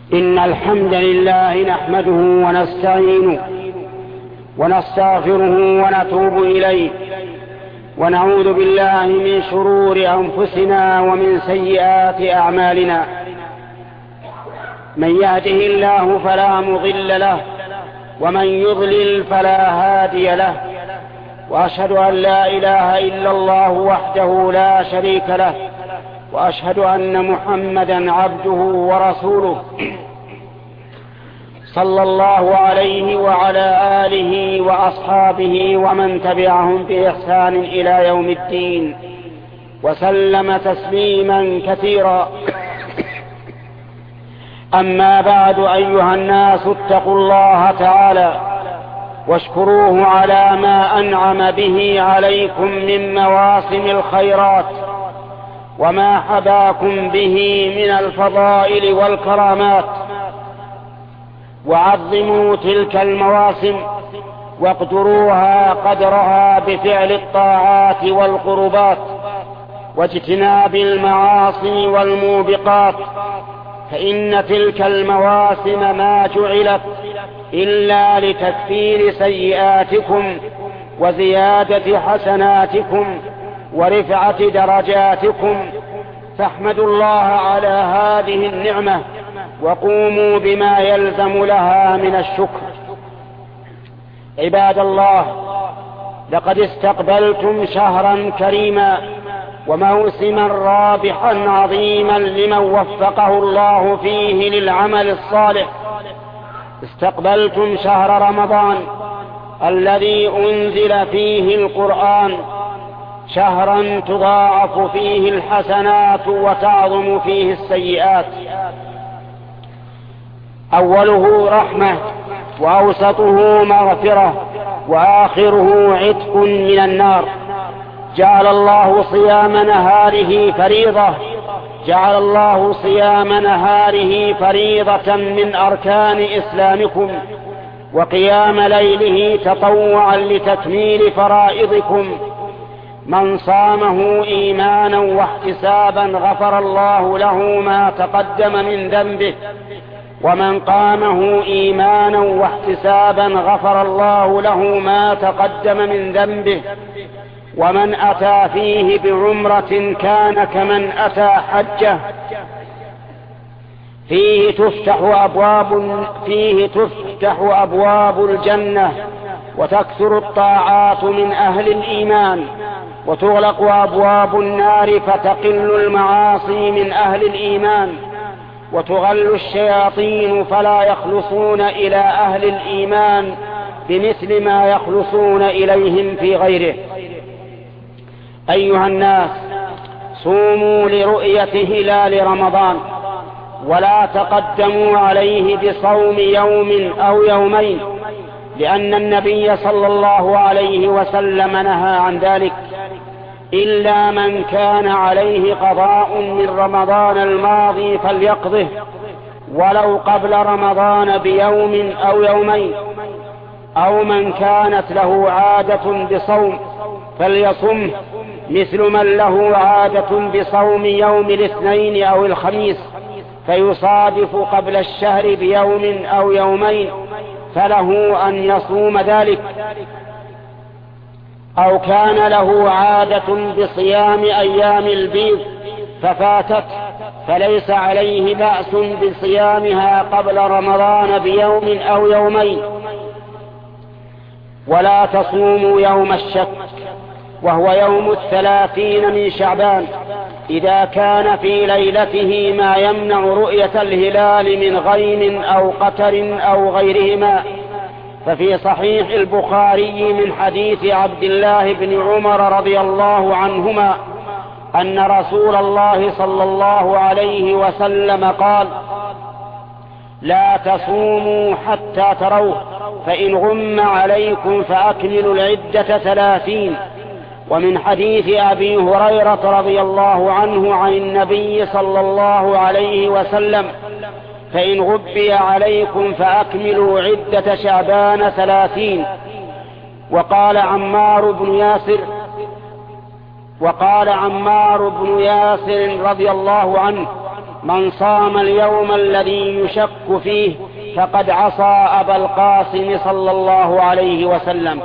إن الحمد لله نحمده ونستعينه ونستغفره ونتوب إليه ونعوذ بالله من شرور أنفسنا ومن سيئات أعمالنا. من يهده الله فلا مضل له ومن يضلل فلا هادي له، وأشهد أن لا إله إلا الله وحده لا شريك له، وأشهد أن محمدا عبده ورسوله صلى الله عليه وعلى آله وأصحابه ومن تبعهم بإحسان إلى يوم الدين، وسلم تسليما كثيرا. أما بعد، أيها الناس اتقوا الله تعالى واشكروه على ما أنعم به عليكم من مواسم الخيرات وما حباكم به من الفضائل والكرامات، وعظموا تلك المواسم واقدروها قدرها بفعل الطاعات والقربات واجتناب المعاصي والموبقات، فإن تلك المواسم ما جعلت إلا لتكفير سيئاتكم وزيادة حسناتكم ورفعة درجاتكم، فاحمدوا الله على هذه النعمة وقوموا بما يلزم لها من الشكر. عباد الله، لقد استقبلتم شهرا كريما وموسما رابحا عظيما لمن وفقه الله فيه للعمل الصالح. استقبلتم شهر رمضان الذي أنزل فيه القرآن، شهرا تضاعف فيه الحسنات وتعظم فيه السيئات. أوله رحمة، وأوسطه مغفرة، وآخره عتق من النار. جعل الله صيام نهاره فريضة، جعل الله صيام نهاره فريضة من أركان إسلامكم، وقيام ليله تطوعا لتكميل فرائضكم. من صامه إيمانا واحتسابا غفر الله له ما تقدم من ذنبه، ومن قامه إيمانا واحتسابا غفر الله له ما تقدم من ذنبه. ومن أتى فيه بعمرة كان كمن أتى حجة. فيه تفتح أبواب الجنة، وتكثر الطاعات من أهل الإيمان، وتغلق أبواب النار فتقل المعاصي من أهل الإيمان، وتغل الشياطين فلا يخلصون إلى أهل الإيمان بمثل ما يخلصون إليهم في غيره. أيها الناس، صوموا لرؤية هلال رمضان، ولا تقدموا عليه بصوم يوم أو يومين، لأن النبي صلى الله عليه وسلم نهى عن ذلك، إلا من كان عليه قضاء من رمضان الماضي فليقضه ولو قبل رمضان بيوم أو يومين، أو من كانت له عادة بصوم فليصمه، مثل من له عادة بصوم يوم الاثنين أو الخميس فيصادف قبل الشهر بيوم أو يومين، فله أن يصوم ذلك. أو كان له عادة بصيام أيام البيض ففاتت، فليس عليه بأس بصيامها قبل رمضان بيوم أو يومين. ولا تصوموا يوم الشك، وهو يوم 30 من شعبان، إذا كان في ليلته ما يمنع رؤية الهلال من غيم أو قتر أو غيرهما. ففي صحيح البخاري من حديث عبد الله بن عمر رضي الله عنهما أن رسول الله صلى الله عليه وسلم قال: لا تصوموا حتى تروه، فإن غم عليكم فأكملوا العدة 30. ومن حديث أبي هريرة رضي الله عنه عن النبي صلى الله عليه وسلم: فإن غبي عليكم فأكملوا عدة شعبان 30. وقال عمار بن ياسر رضي الله عنه: من صام اليوم الذي يشك فيه فقد عصى أبا القاسم صلى الله عليه وسلم.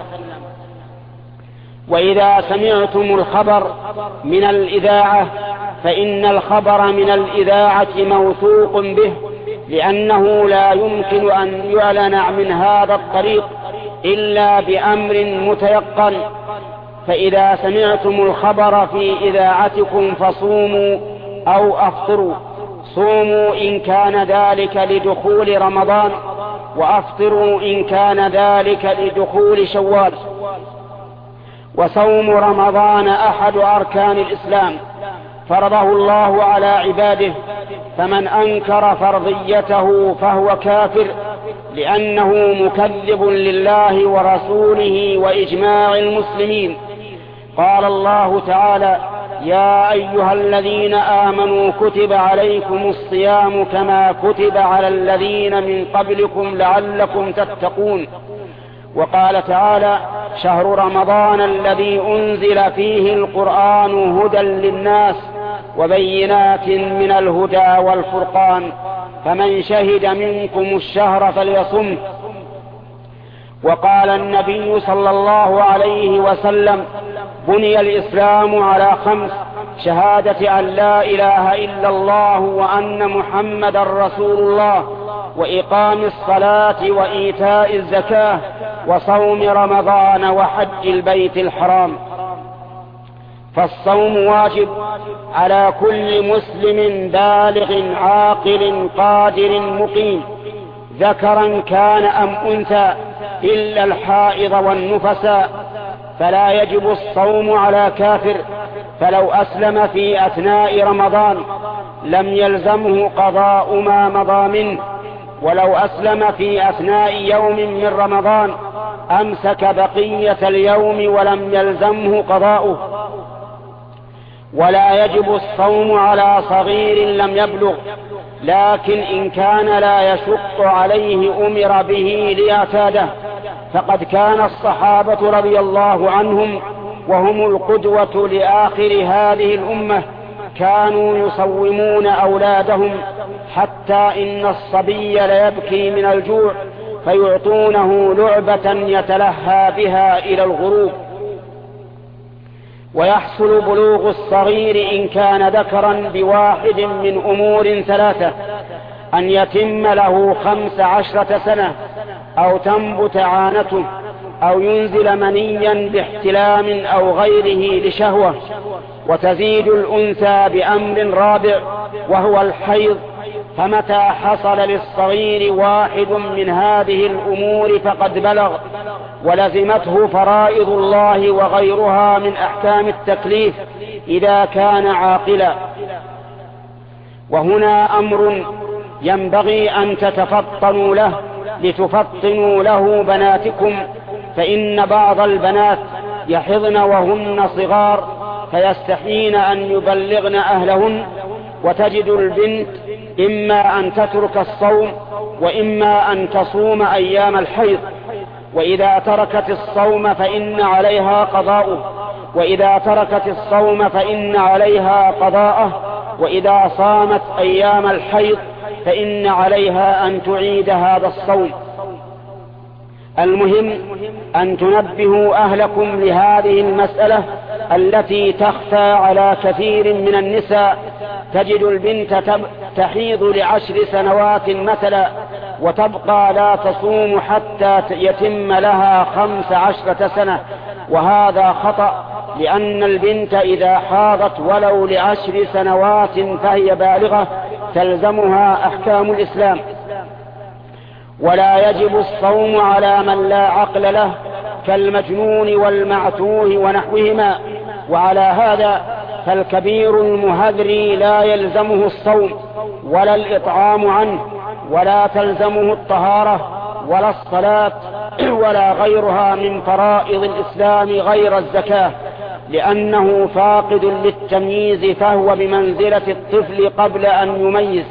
وإذا سمعتم الخبر من الإذاعة فإن الخبر من الإذاعة موثوق به، لأنه لا يمكن أن يعلن من هذا الطريق إلا بأمر متيقن. فإذا سمعتم الخبر في إذاعتكم فصوموا أو أفطروا. صوموا إن كان ذلك لدخول رمضان، وأفطروا إن كان ذلك لدخول شوال. وصوم رمضان أحد أركان الإسلام، فرضه الله على عباده، فمن أنكر فرضيته فهو كافر، لأنه مكذب لله ورسوله وإجماع المسلمين. قال الله تعالى: يا أيها الذين آمنوا كتب عليكم الصيام كما كتب على الذين من قبلكم لعلكم تتقون. وقال تعالى: شهر رمضان الذي أنزل فيه القرآن هدى للناس وبينات من الهدى والفرقان، فمن شهد منكم الشهر فليصمه. وقال النبي صلى الله عليه وسلم: بني الإسلام على 5: شهادة أن لا إله إلا الله وأن محمدا رسول الله، وإقام الصلاة وإيتاء الزكاة، وصوم رمضان وحج البيت الحرام. فالصوم واجب على كل مسلم بالغ عاقل قادر مقيم، ذكرا كان أم أنثى، إلا الحائض والنفساء. فلا يجب الصوم على كافر، فلو أسلم في أثناء رمضان لم يلزمه قضاء ما مضى منه، ولو أسلم في أثناء يوم من رمضان أمسك بقية اليوم ولم يلزمه قضاؤه. ولا يجب الصوم على صغير لم يبلغ، لكن إن كان لا يشق عليه أمر به ليعتاده، فقد كان الصحابة رضي الله عنهم وهم القدوة لآخر هذه الأمة كانوا يصومون أولادهم، حتى إن الصبي ليبكي من الجوع فيعطونه لعبة يتلهى بها إلى الغروب. ويحصل بلوغ الصغير إن كان ذكرا بواحد من أمور 3: أن يتم له 15 سنة، أو تنبت عانته، أو ينزل منيا باحتلام أو غيره لشهوة. وتزيد الأنثى بأمر رابع وهو الحيض، فمتى حصل للصغير واحد من هذه الأمور فقد بلغ، ولزمته فرائض الله وغيرها من أحكام التكليف إذا كان عاقلا. وهنا أمر ينبغي أن تتفطنوا له لتفطنوا له بناتكم، فإن بعض البنات يحضن وهن صغار فيستحين أن يبلغن أهلهن، وتجد البنت إما أن تترك الصوم وإما أن تصوم أيام الحيض، وإذا تركت الصوم فإن عليها قضاؤه، وإذا تركت الصوم فإن عليها قضاءه، وإذا صامت أيام الحيض فإن عليها أن تعيد هذا الصوم. المهم أن تنبهوا أهلكم لهذه المسألة التي تخفى على كثير من النساء. تجد البنت تحيض ل10 سنوات مثلا، وتبقى لا تصوم حتى يتم لها 15 سنة، وهذا خطأ، لأن البنت إذا حاضت ولو ل10 سنوات فهي بالغة تلزمها أحكام الإسلام. ولا يجب الصوم على من لا عقل له كالمجنون والمعتوه ونحوهما. وعلى هذا فالكبير المهذري لا يلزمه الصوم ولا الإطعام عنه، ولا تلزمه الطهارة ولا الصلاة ولا غيرها من فرائض الإسلام غير الزكاة، لأنه فاقد للتمييز، فهو بمنزلة الطفل قبل أن يميز.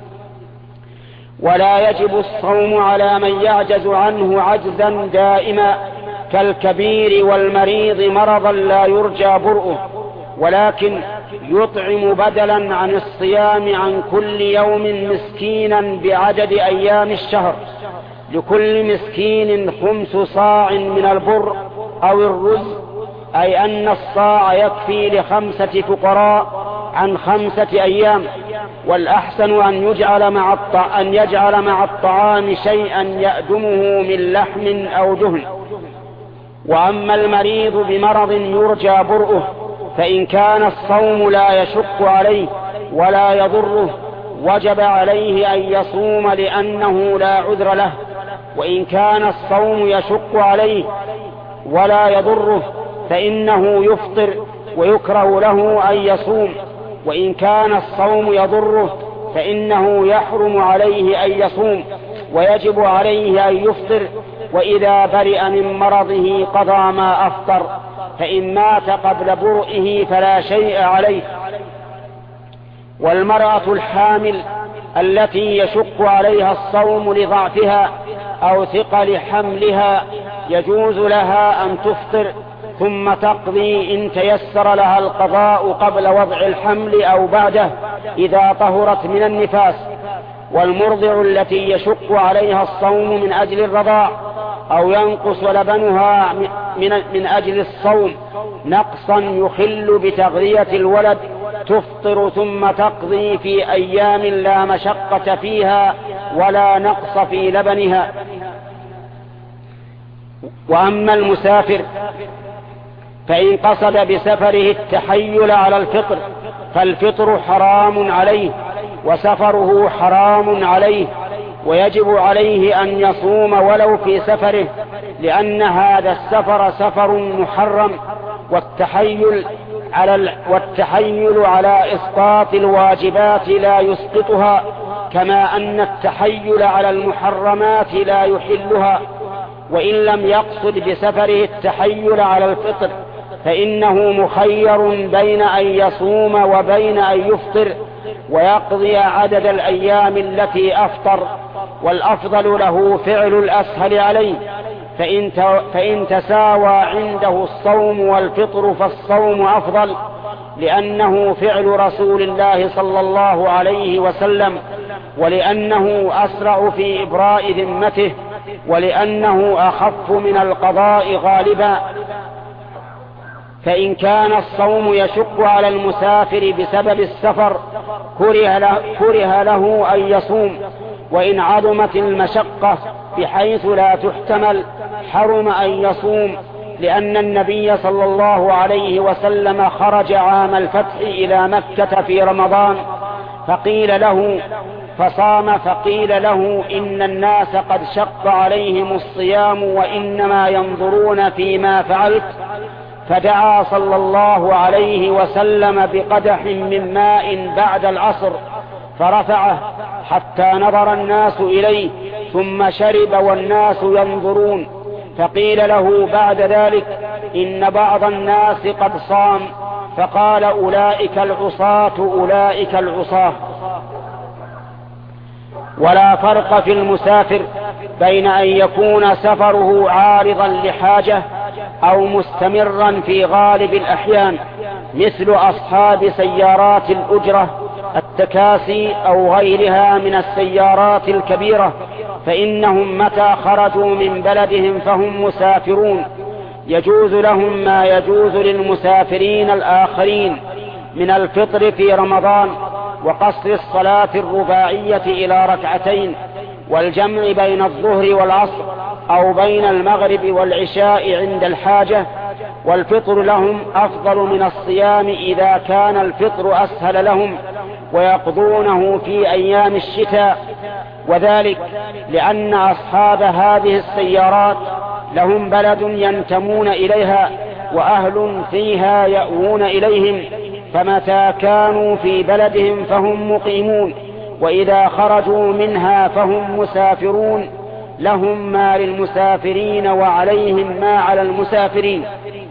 ولا يجب الصوم على من يعجز عنه عجزا دائما كالكبير والمريض مرضا لا يرجى برؤه، ولكن يطعم بدلا عن الصيام عن كل يوم مسكينا بعدد أيام الشهر، لكل مسكين 5 صاع من البر أو الرز، أي أن الصاع يكفي ل5 فقراء عن 5 أيام. والأحسن أن يجعل مع الطعام شيئا يأدمه من لحم أو دهن. وأما المريض بمرض يرجى برؤه، فإن كان الصوم لا يشق عليه ولا يضره وجب عليه أن يصوم لأنه لا عذر له. وإن كان الصوم يشق عليه ولا يضره فإنه يفطر ويكره له أن يصوم. وإن كان الصوم يضره فإنه يحرم عليه أن يصوم ويجب عليه أن يفطر. وإذا برئ من مرضه قضى ما أفطر، فإن مات قبل برئه فلا شيء عليه. والمرأة الحامل التي يشق عليها الصوم لضعفها أو ثقل حملها يجوز لها أن تفطر ثم تقضي إن تيسر لها القضاء قبل وضع الحمل أو بعده إذا طهرت من النفاس. والمرضع التي يشق عليها الصوم من أجل الرضاع أو ينقص لبنها من أجل الصوم نقصا يخل بتغذية الولد تفطر ثم تقضي في أيام لا مشقة فيها ولا نقص في لبنها. وأما المسافر فإن قصد بسفره التحيل على الفطر فالفطر حرام عليه وسفره حرام عليه، ويجب عليه أن يصوم ولو في سفره، لأن هذا السفر سفر محرم، والتحيل على إسقاط الواجبات لا يسقطها، كما أن التحيل على المحرمات لا يحلها. وإن لم يقصد بسفره التحيل على الفطر فإنه مخير بين أن يصوم وبين أن يفطر ويقضي عدد الأيام التي أفطر، والأفضل له فعل الأسهل عليه. فإن تساوى عنده الصوم والفطر فالصوم أفضل، لأنه فعل رسول الله صلى الله عليه وسلم، ولأنه أسرع في إبراء ذمته، ولأنه أخف من القضاء غالبا. فإن كان الصوم يشق على المسافر بسبب السفر كره له أن يصوم، وإن عظمت المشقة بحيث لا تحتمل حرم أن يصوم، لأن النبي صلى الله عليه وسلم خرج عام الفتح إلى مكة في رمضان فصام فقيل له إن الناس قد شق عليهم الصيام وإنما ينظرون فيما فعلت، فدعا صلى الله عليه وسلم بقدح من ماء بعد العصر فرفعه حتى نظر الناس إليه ثم شرب والناس ينظرون، فقيل له بعد ذلك إن بعض الناس قد صام، فقال أولئك العصاة. ولا فرق في المسافر بين أن يكون سفره عارضا لحاجة أو مستمرا في غالب الأحيان، مثل أصحاب سيارات الأجرة التكاسي أو غيرها من السيارات الكبيرة، فإنهم متى خرجوا من بلدهم فهم مسافرون، يجوز لهم ما يجوز للمسافرين الآخرين من الفطر في رمضان وقصر الصلاة الرباعية إلى 2 والجمع بين الظهر والعصر أو بين المغرب والعشاء عند الحاجة. والفطر لهم أفضل من الصيام إذا كان الفطر أسهل لهم، ويقضونه في أيام الشتاء، وذلك لأن أصحاب هذه السيارات لهم بلد ينتمون إليها وأهل فيها يأوون إليهم، فمتى كانوا في بلدهم فهم مقيمون، وإذا خرجوا منها فهم مسافرون، لهم ما للمسافرين وعليهم ما على المسافرين.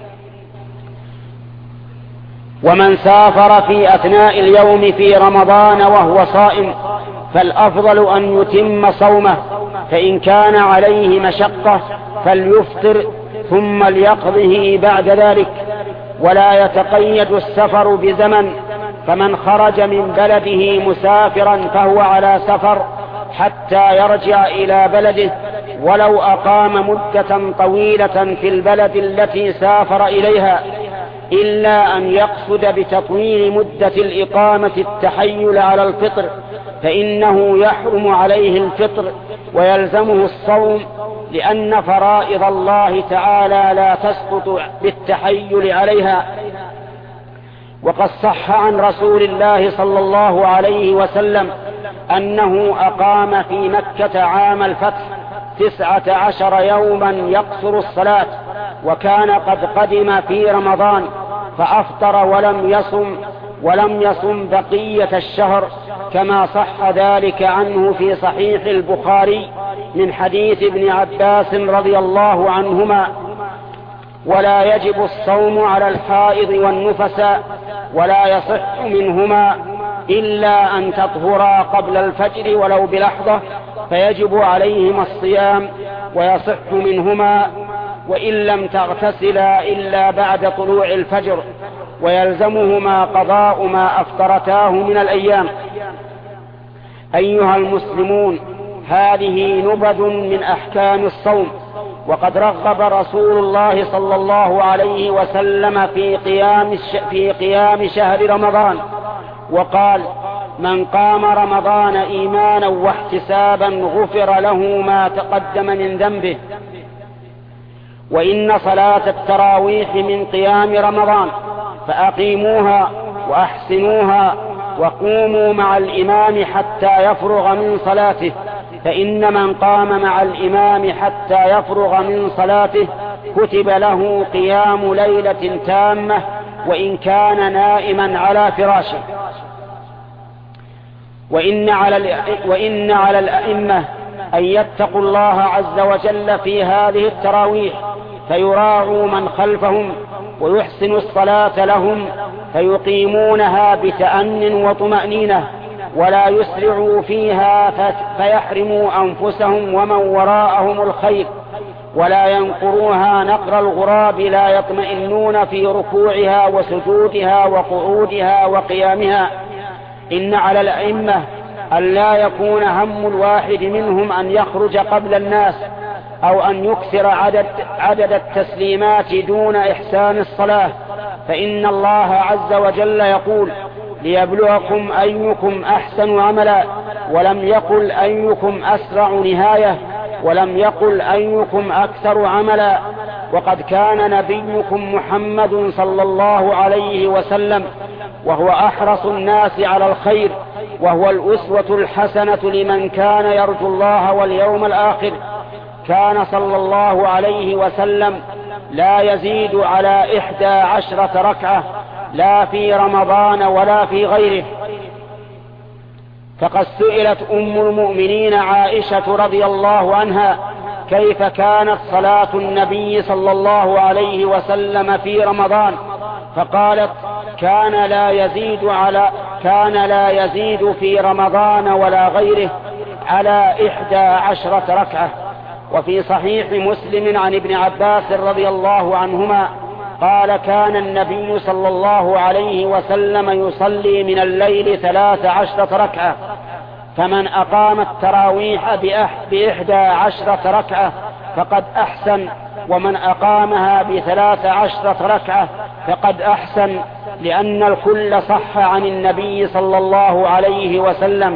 ومن سافر في أثناء اليوم في رمضان وهو صائم فالأفضل أن يتم صومه، فإن كان عليه مشقة فليفطر ثم ليقضه بعد ذلك. ولا يتقيد السفر بزمن، فمن خرج من بلده مسافرا فهو على سفر حتى يرجع إلى بلده، ولو أقام مدة طويلة في البلد التي سافر إليها، إلا أن يقصد بتطويل مدة الإقامة التحيل على الفطر، فإنه يحرم عليه الفطر ويلزمه الصوم، لأن فرائض الله تعالى لا تسقط بالتحيل عليها. وقد صح عن رسول الله صلى الله عليه وسلم أنه أقام في مكة عام الفتح 19 يوما يقصر الصلاة، وكان قد قدم في رمضان فأفطر ولم يصم بقية الشهر، كما صح ذلك عنه في صحيح البخاري من حديث ابن عباس رضي الله عنهما: ولا يجب الصوم على الحائض والنفساء، ولا يصح منهما إلا أن تطهرا قبل الفجر ولو بلحظة، فيجب عليهما الصيام، ويصح منهما وإن لم تغتسلا إلا بعد طلوع الفجر، ويلزمهما قضاء ما أفطرتاه من الأيام. أيها المسلمون، هذه نبذ من أحكام الصوم. وقد رغب رسول الله صلى الله عليه وسلم في قيام شهر رمضان، وقال: من قام رمضان إيمانا واحتسابا غفر له ما تقدم من ذنبه. وإن صلاة التراويح من قيام رمضان، فأقيموها وأحسنوها وقوموا مع الإمام حتى يفرغ من صلاته، فإن من قام مع الإمام حتى يفرغ من صلاته كتب له قيام ليلة تامة، وإن كان نائما على فراشه. وإن على الأئمة أن يتقوا الله عز وجل في هذه التراويح، فيراعوا من خلفهم ويحسنوا الصلاة لهم، فيقيمونها بتأن وطمأنينة، ولا يسرعوا فيها فيحرموا أنفسهم ومن وراءهم الخير، ولا ينقروها نقر الغراب، لا يطمئنون في ركوعها وسجودها وقعودها وقيامها. إن على الأئمة أن لا يكون هم الواحد منهم أن يخرج قبل الناس، أو أن يكثر عدد التسليمات دون إحسان الصلاة، فإن الله عز وجل يقول: ليبلوكم أيكم أحسن عملا، ولم يقل أيكم أسرع نهاية، ولم يقل أيكم أكثر عملا. وقد كان نبيكم محمد صلى الله عليه وسلم وهو أحرص الناس على الخير، وهو الأسوة الحسنة لمن كان يرجو الله واليوم الآخر. كان صلى الله عليه وسلم لا يزيد على 11 ركعة، لا في رمضان ولا في غيره. فقد سئلت أم المؤمنين عائشة رضي الله عنها كيف كانت صلاة النبي صلى الله عليه وسلم في رمضان، فقالت: كان لا يزيد في رمضان ولا غيره على 11 ركعة. وفي صحيح مسلم عن ابن عباس رضي الله عنهما قال: كان النبي صلى الله عليه وسلم يصلي من الليل 13 ركعة، فمن أقام التراويح ب11 ركعة فقد أحسن، ومن أقامها ب13 ركعة فقد أحسن، لأن الكل صح عن النبي صلى الله عليه وسلم.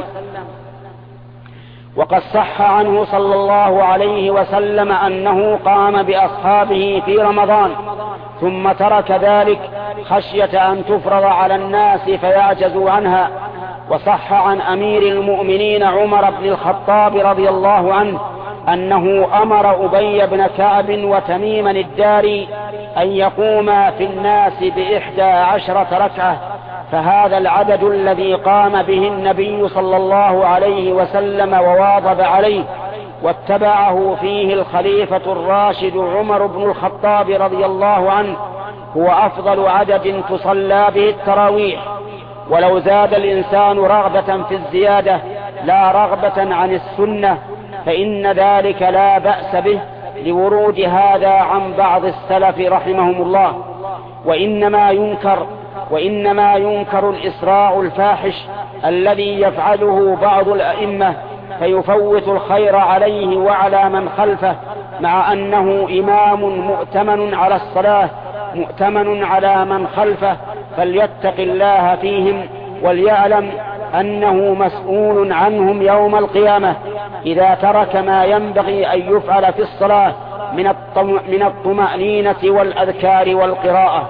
وقد صح عنه صلى الله عليه وسلم أنه قام بأصحابه في رمضان ثم ترك ذلك خشية أن تفرض على الناس فيعجزوا عنها. وصح عن أمير المؤمنين عمر بن الخطاب رضي الله عنه أنه أمر أبي بن كعب وتميما الداري أن يقوما في الناس ب11 ركعة، فهذا العدد الذي قام به النبي صلى الله عليه وسلم وواظب عليه واتبعه فيه الخليفة الراشد عمر بن الخطاب رضي الله عنه هو أفضل عدد تصلى به التراويح. ولو زاد الإنسان رغبة في الزيادة لا رغبة عن السنة فإن ذلك لا بأس به، لورود هذا عن بعض السلف رحمهم الله. وإنما ينكر وإنما ينكر الإسراع الفاحش الذي يفعله بعض الأئمة فيفوت الخير عليه وعلى من خلفه، مع أنه إمام مؤتمن على الصلاة مؤتمن على من خلفه، فليتق الله فيهم وليعلم أنه مسؤول عنهم يوم القيامة إذا ترك ما ينبغي أن يفعل في الصلاة من الطمأنينة والأذكار والقراءة.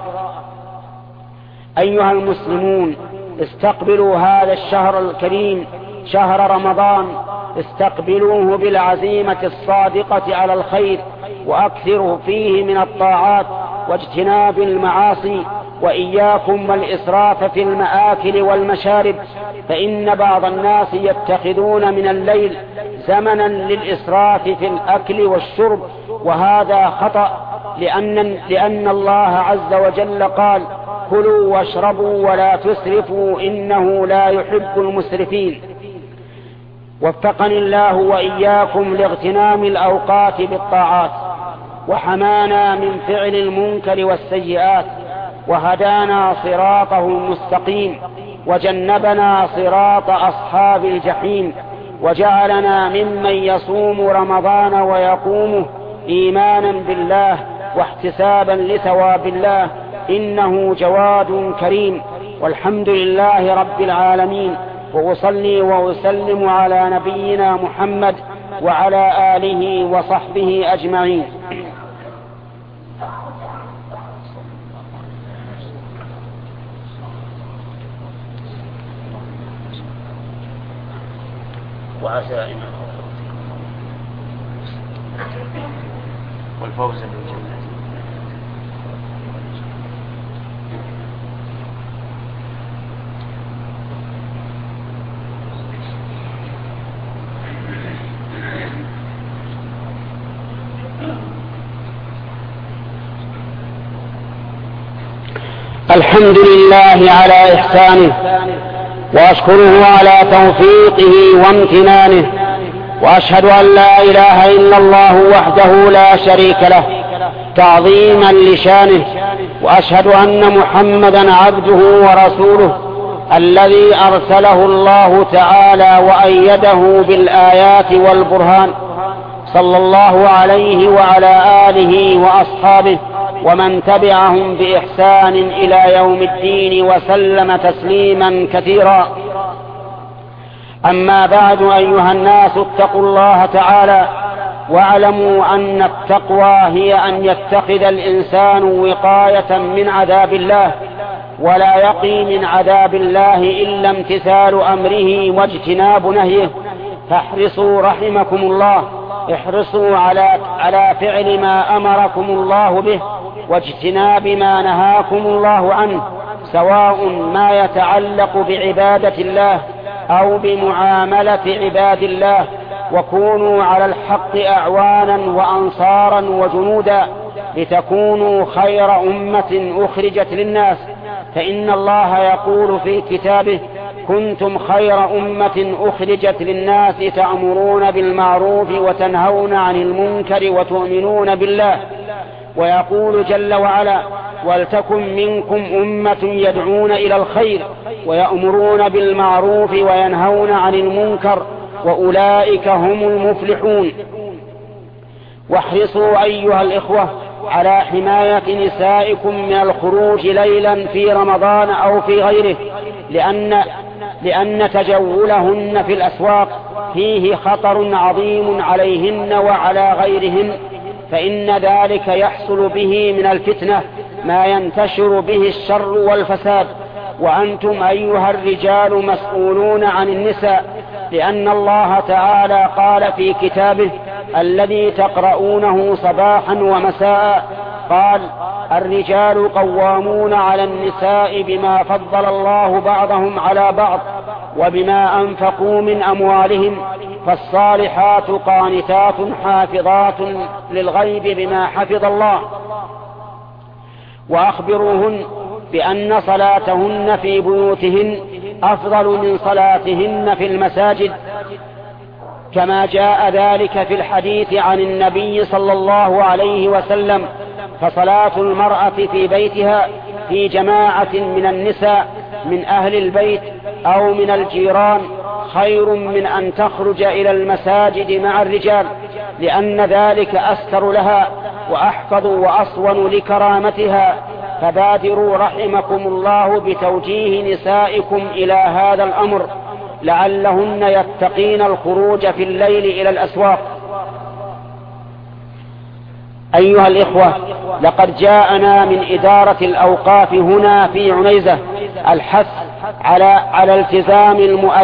أيها المسلمون، استقبلوا هذا الشهر الكريم شهر رمضان، استقبلوه بالعزيمة الصادقة على الخير، وأكثروا فيه من الطاعات واجتناب المعاصي، وإياكم والإسراف في المآكل والمشارب، فإن بعض الناس يتخذون من الليل زمنا للإسراف في الأكل والشرب، وهذا خطأ، لأن الله عز وجل قال: كلوا واشربوا ولا تسرفوا إنه لا يحب المسرفين. وفقني الله وإياكم لاغتنام الأوقات بالطاعات، وحمانا من فعل المنكر والسيئات، وهدانا صراطه المستقيم، وجنبنا صراط أصحاب الجحيم، وجعلنا ممن يصوم رمضان ويقومه إيمانا بالله واحتسابا لثواب الله، إنه جواد كريم. والحمد لله رب العالمين، وأصلي وأسلم على نبينا محمد وعلى آله وصحبه أجمعين. وعزائم والفوز بالجنة. الحمد لله على إحسانه، وأشكره على توفيقه وامتنانه، وأشهد أن لا إله إلا الله وحده لا شريك له تعظيما لشانه، وأشهد أن محمدا عبده ورسوله الذي أرسله الله تعالى وأيده بالآيات والبرهان، صلى الله عليه وعلى آله وأصحابه ومن تبعهم بإحسان إلى يوم الدين وسلم تسليما كثيرا. أما بعد، أيها الناس، اتقوا الله تعالى، واعلموا أن التقوى هي أن يتخذ الإنسان وقاية من عذاب الله، ولا يقي من عذاب الله إلا امتثال أمره واجتناب نهيه. فاحرصوا رحمكم الله، احرصوا على فعل ما أمركم الله به واجتناب ما نهاكم الله عنه، سواء ما يتعلق بعبادة الله أو بمعاملة عباد الله، وكونوا على الحق أعوانا وأنصارا وجنودا لتكونوا خير أمة أخرجت للناس، فإن الله يقول في كتابه: كنتم خير أمة أخرجت للناس تأمرون بالمعروف وتنهون عن المنكر وتؤمنون بالله. ويقول جل وعلا: ولتكن منكم أمة يدعون إلى الخير ويأمرون بالمعروف وينهون عن المنكر وأولئك هم المفلحون. واحرصوا أيها الإخوة على حماية نسائكم من الخروج ليلا في رمضان أو في غيره، لأن تجولهن في الأسواق فيه خطر عظيم عليهن وعلى غيرهن، فإن ذلك يحصل به من الفتنة ما ينتشر به الشر والفساد. وأنتم أيها الرجال مسؤولون عن النساء، لأن الله تعالى قال في كتابه الذي تقرؤونه صباحا ومساء، قال: الرجال قوامون على النساء بما فضل الله بعضهم على بعض وبما أنفقوا من أموالهم، فالصالحات قانتات حافظات للغيب بما حفظ الله. وأخبروهن بأن صلاتهن في بيوتهن أفضل من صلاتهن في المساجد، كما جاء ذلك في الحديث عن النبي صلى الله عليه وسلم: فصلاة المرأة في بيتها في جماعة من النساء من أهل البيت أو من الجيران خير من أن تخرج إلى المساجد مع الرجال، لأن ذلك أستر لها وأحفظ وأصون لكرامتها. فبادروا رحمكم الله بتوجيه نسائكم إلى هذا الأمر لعلهن يتقين الخروج في الليل إلى الأسواق. أيها الإخوة، لقد جاءنا من إدارة الأوقاف هنا في عنيزة الحث على التزام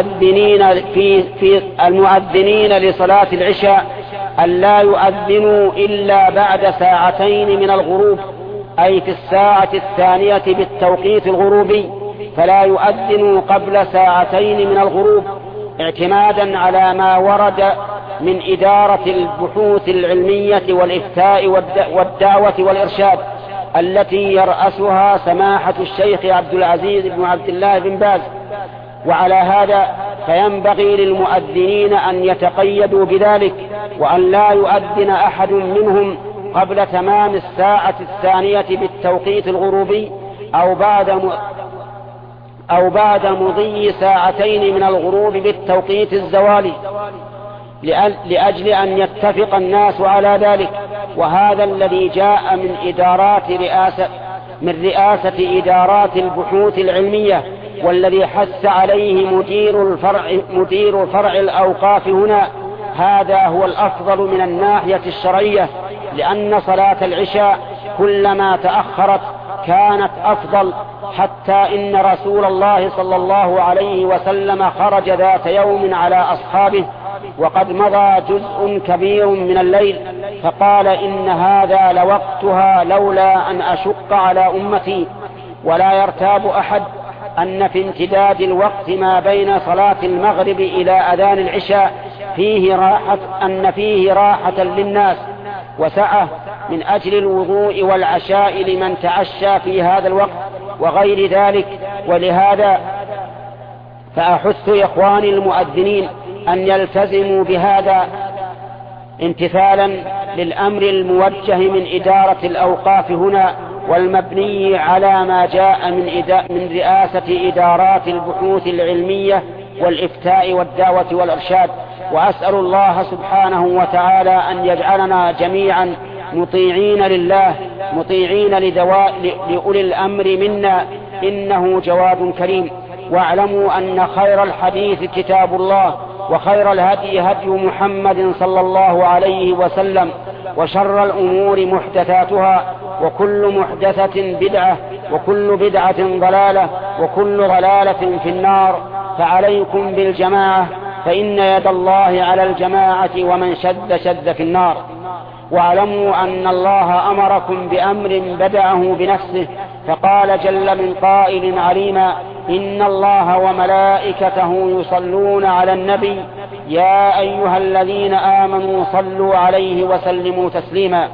المؤذنين لصلاة العشاء أن لا يؤذنوا إلا بعد ساعتين من الغروب، أي في الساعة الثانية بالتوقيت الغروبي، فلا يؤذنوا قبل ساعتين من الغروب، اعتمادا على ما ورد من إدارة البحوث العلمية والإفتاء والدعوة والإرشاد التي يرأسها سماحة الشيخ عبد العزيز بن عبد الله بن باز. وعلى هذا فينبغي للمؤذنين أن يتقيدوا بذلك، وأن لا يؤذن أحد منهم قبل تمام الساعة الثانية بالتوقيت الغروبي أو بعد مضي ساعتين من الغروب بالتوقيت الزوالي، لأجل أن يتفق الناس على ذلك. وهذا الذي جاء من رئاسة إدارات البحوث العلمية، والذي حث عليه مدير فرع الأوقاف هنا. هذا هو الأفضل من الناحية الشرعية، لأن صلاة العشاء كلما تأخرت كانت أفضل، حتى إن رسول الله صلى الله عليه وسلم خرج ذات يوم على أصحابه وقد مضى جزء كبير من الليل، فقال: إن هذا لوقتها لولا أن أشق على أمتي. ولا يرتاب أحد أن في امتداد الوقت ما بين صلاة المغرب إلى أذان العشاء فيه راحة للناس وسعة من أجل الوضوء والعشاء لمن تعشى في هذا الوقت وغير ذلك. ولهذا فأحث إخواني المؤذنين أن يلتزموا بهذا امتثالا للأمر الموجه من إدارة الأوقاف هنا، والمبني على ما جاء من رئاسة إدارات البحوث العلمية والإفتاء والدعوة والإرشاد. وأسأل الله سبحانه وتعالى أن يجعلنا جميعا مطيعين لله، مطيعين لأولي الأمر منا، إنه جواد كريم. واعلموا أن خير الحديث كتاب الله، وخير الهدي هدي محمد صلى الله عليه وسلم، وشر الأمور محدثاتها، وكل محدثة بدعة، وكل بدعة ضلالة، وكل ضلالة في النار. فعليكم بالجماعة، فإن يد الله على الجماعة، ومن شد في النار. واعلموا أن الله أمركم بأمر بدأه بنفسه، فقال جل من قائل عليما: إن الله وملائكته يصلون على النبي يا أيها الذين آمنوا صلوا عليه وسلموا تسليما.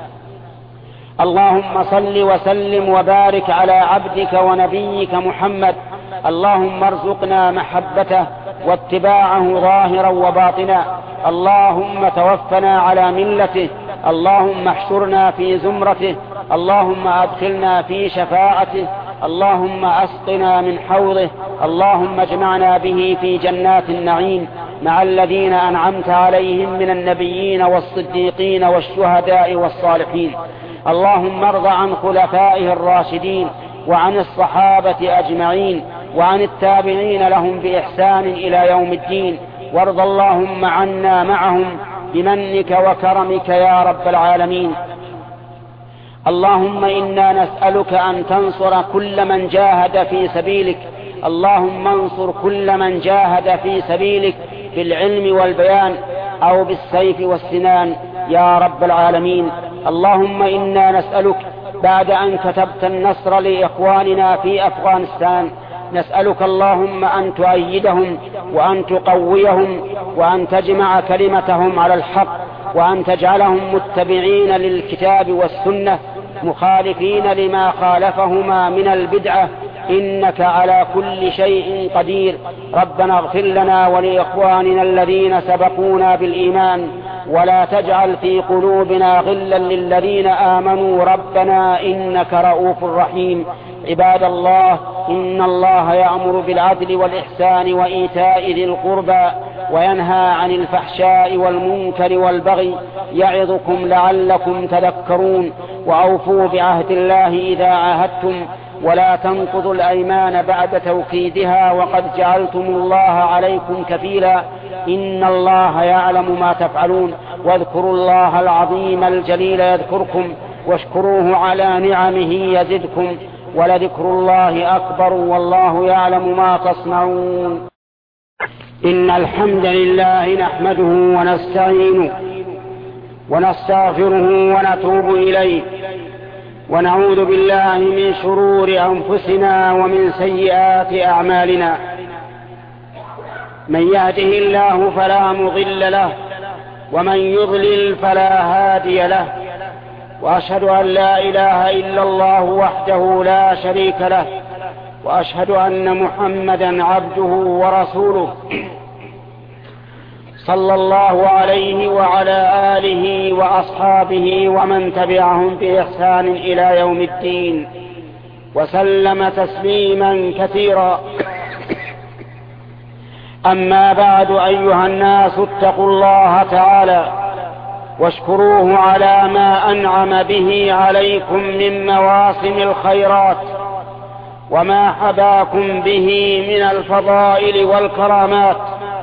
اللهم صل وسلم وبارك على عبدك ونبيك محمد. اللهم ارزقنا محبته واتباعه ظاهرا وباطنا. اللهم توفنا على ملته. اللهم احشرنا في زمرته. اللهم أدخلنا في شفاعته. اللهم أسقنا من حوضه. اللهم اجمعنا به في جنات النعيم مع الذين أنعمت عليهم من النبيين والصديقين والشهداء والصالحين. اللهم ارض عن خلفائه الراشدين وعن الصحابة أجمعين وعن التابعين لهم بإحسان إلى يوم الدين، وارض اللهم عنا معهم بمنك وكرمك يا رب العالمين. اللهم إنا نسألك أن تنصر كل من جاهد في سبيلك. اللهم انصر كل من جاهد في سبيلك بالعلم والبيان أو بالسيف والسنان يا رب العالمين. اللهم إنا نسألك بعد أن كتبت النصر لإخواننا في أفغانستان، نسألك اللهم أن تؤيدهم وأن تقويهم وأن تجمع كلمتهم على الحق، وأن تجعلهم متبعين للكتاب والسنة مخالفين لما خالفهما من البدعة إنك على كل شيء قدير. ربنا اغفر لنا ولإخواننا الذين سبقونا بالإيمان ولا تجعل في قلوبنا غلا للذين آمنوا ربنا إنك رؤوف رحيم. عباد الله، إن الله يأمر بالعدل والإحسان وإيتاء ذي القربى وينهى عن الفحشاء والمنكر والبغي يعظكم لعلكم تذكرون. وأوفوا بعهد الله إذا عاهدتم ولا تنقضوا الأيمان بعد توكيدها وقد جعلتم الله عليكم كفيلا إن الله يعلم ما تفعلون. واذكروا الله العظيم الجليل يذكركم واشكروه على نعمه يزدكم ولذكر الله أكبر والله يعلم ما تصنعون. إن الحمد لله نحمده ونستعينه ونستغفره ونتوب إليه ونعوذ بالله من شرور أنفسنا ومن سيئات أعمالنا. من يهده الله فلا مضل له ومن يضلل فلا هادي له. وأشهد أن لا إله إلا الله وحده لا شريك له وأشهد أن محمدا عبده ورسوله صلى الله عليه وعلى آله وأصحابه ومن تبعهم بإحسان إلى يوم الدين وسلم تسليما كثيرا. أما بعد، أيها الناس اتقوا الله تعالى واشكروه على ما أنعم به عليكم من مواسم الخيرات وما حباكم به من الفضائل والكرامات.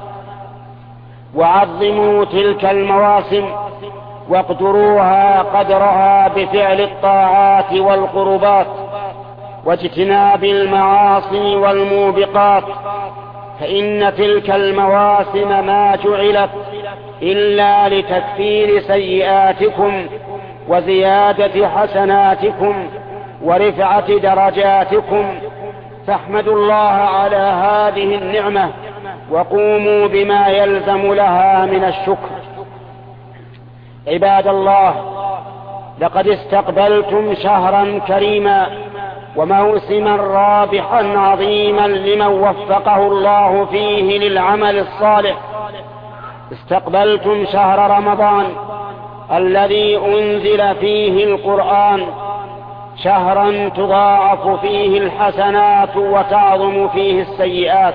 وعظموا تلك المواسم واقدروها قدرها بفعل الطاعات والقربات واجتناب المعاصي والموبقات، فإن تلك المواسم ما جعلت إلا لتكفير سيئاتكم وزيادة حسناتكم ورفعة درجاتكم، فاحمدوا الله على هذه النعمة وقوموا بما يلزم لها من الشكر. عباد الله، لقد استقبلتم شهرا كريما وموسما رابحا عظيما لمن وفقه الله فيه للعمل الصالح. استقبلتم شهر رمضان الذي أنزل فيه القرآن، شهرا تضاعف فيه الحسنات وتعظم فيه السيئات.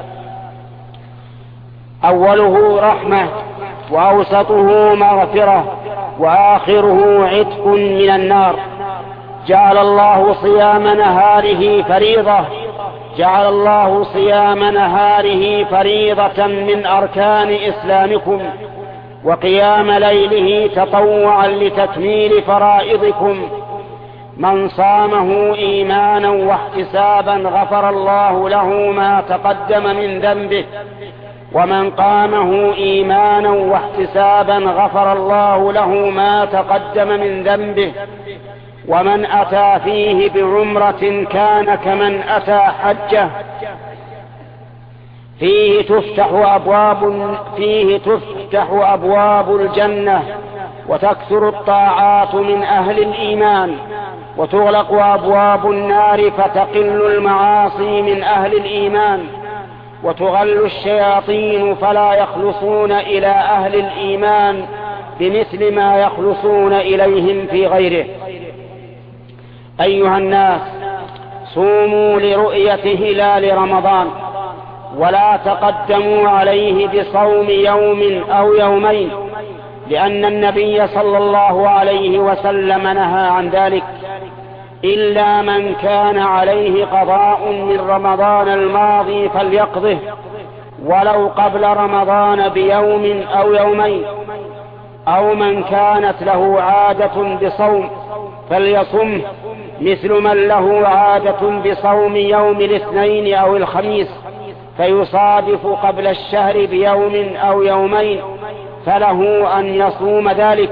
أوله رحمة وأوسطه مغفرة وآخره عتق من النار. جعل الله صيام نهاره فريضة، جعل الله صيام نهاره فريضة من أركان إسلامكم، وقيام ليله تطوعا لتكميل فرائضكم. من صامه إيمانا واحتسابا غفر الله له ما تقدم من ذنبه، ومن قامه إيمانا واحتسابا غفر الله له ما تقدم من ذنبه. ومن أتى فيه بعمرة كان كمن أتى حجة. فيه تفتح أبواب الجنة وتكثر الطاعات من أهل الإيمان، وتغلق أبواب النار فتقل المعاصي من أهل الإيمان، وتغل الشياطين فلا يخلصون إلى أهل الإيمان بمثل ما يخلصون إليهم في غيره. أيها الناس، صوموا لرؤية هلال رمضان ولا تقدموا عليه بصوم يوم أو يومين، لأن النبي صلى الله عليه وسلم نهى عن ذلك، إلا من كان عليه قضاء من رمضان الماضي فليقضه ولو قبل رمضان بيوم أو يومين، أو من كانت له عادة بصوم فليصمه مثل من له عادة بصوم يوم الاثنين أو الخميس فيصادف قبل الشهر بيوم أو يومين فله أن يصوم ذلك.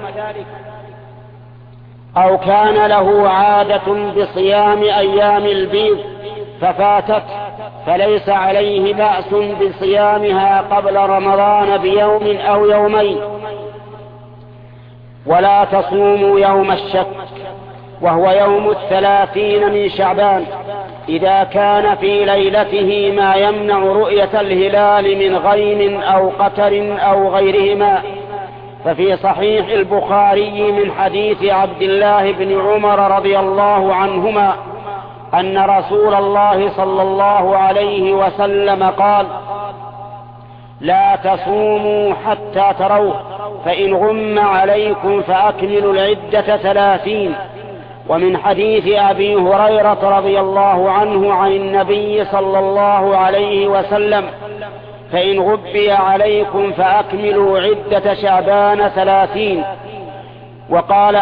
أو كان له عادة بصيام أيام البيض ففاتت فليس عليه بأس بصيامها قبل رمضان بيوم أو يومين. ولا تصوموا يوم الشك، وهو يوم 30 من شعبان إذا كان في ليلته ما يمنع رؤية الهلال من غيم أو قتر أو غيرهما. ففي صحيح البخاري من حديث عبد الله بن عمر رضي الله عنهما أن رسول الله صلى الله عليه وسلم قال: لا تصوموا حتى تروه، فإن غم عليكم فأكملوا العدة 30. ومن حديث أبي هريرة رضي الله عنه عن النبي صلى الله عليه وسلم: فإن غبي عليكم فأكملوا عدة شعبان 30. وقال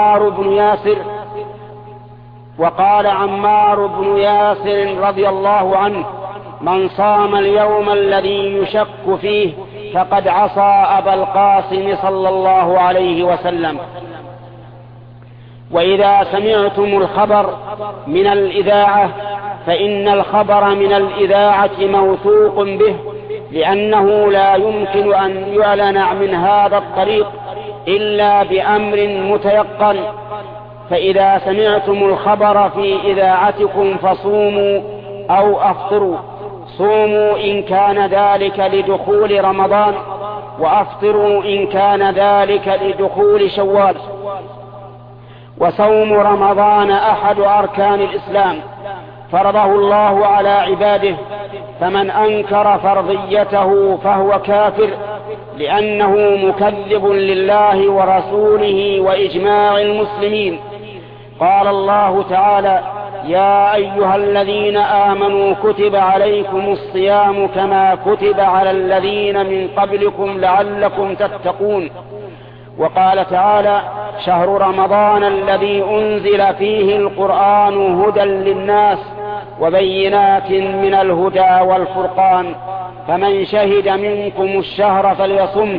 عمار بن ياسر رضي الله عنه: من صام اليوم الذي يشك فيه فقد عصى أبا القاسم صلى الله عليه وسلم. وإذا سمعتم الخبر من الإذاعة فإن الخبر من الإذاعة موثوق به، لأنه لا يمكن أن يعلن من هذا الطريق إلا بأمر متيقن. فإذا سمعتم الخبر في إذاعتكم فصوموا أو أفطروا. صوموا إن كان ذلك لدخول رمضان، وأفطروا إن كان ذلك لدخول شوال. وصوم رمضان أحد أركان الإسلام، فرضه الله على عباده، فمن أنكر فرضيته فهو كافر، لأنه مكذب لله ورسوله وإجماع المسلمين. قال الله تعالى: يا أيها الذين آمنوا كتب عليكم الصيام كما كتب على الذين من قبلكم لعلكم تتقون. وقال تعالى: شهر رمضان الذي أنزل فيه القرآن هدى للناس وبينات من الهدى والفرقان، فمن شهد منكم الشهر فليصمه.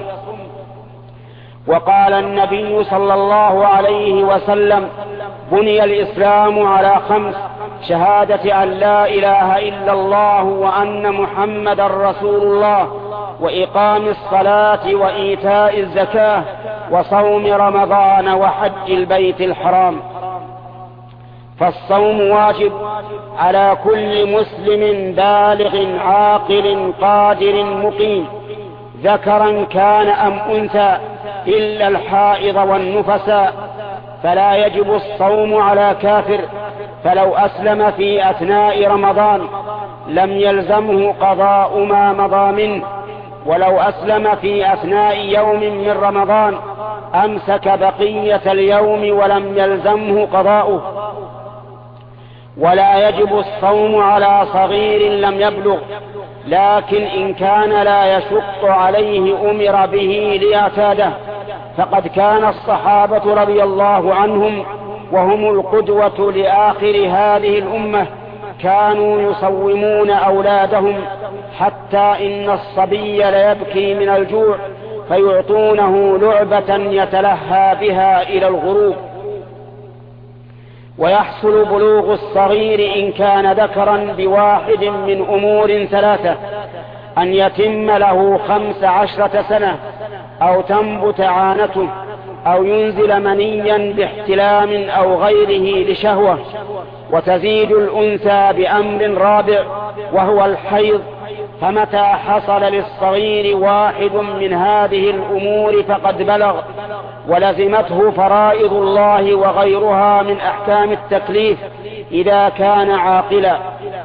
وقال النبي صلى الله عليه وسلم: بني الإسلام على 5: شهادة أن لا إله إلا الله وأن محمدا رسول الله، وإقام الصلاة وإيتاء الزكاة، وصوم رمضان وحج البيت الحرام. فالصوم واجب على كل مسلم بالغ عاقل قادر مقيم، ذكرا كان أم أنثى، إلا الحائض والنفساء. فلا يجب الصوم على كافر، فلو أسلم في أثناء رمضان لم يلزمه قضاء ما مضى منه، ولو أسلم في أثناء يوم من رمضان أمسك بقية اليوم ولم يلزمه قضاؤه. ولا يجب الصوم على صغير لم يبلغ، لكن إن كان لا يشق عليه أمر به ليعتاده، فقد كان الصحابة رضي الله عنهم وهم القدوة لآخر هذه الأمة كانوا يصومون أولادهم، حتى إن الصبي ليبكي من الجوع فيعطونه لعبة يتلهى بها إلى الغروب. ويحصل بلوغ الصغير إن كان ذكرا بواحد من أمور 3: أن يتم له 15 سنة، أو تنبت عانته، أو ينزل منيا باحتلام أو غيره لشهوة. وتزيد الأنثى بأمر رابع وهو الحيض، فمتى حصل للصغير واحد من هذه الأمور فقد بلغ، ولزمته فرائض الله وغيرها من أحكام التكليف إذا كان عاقلا.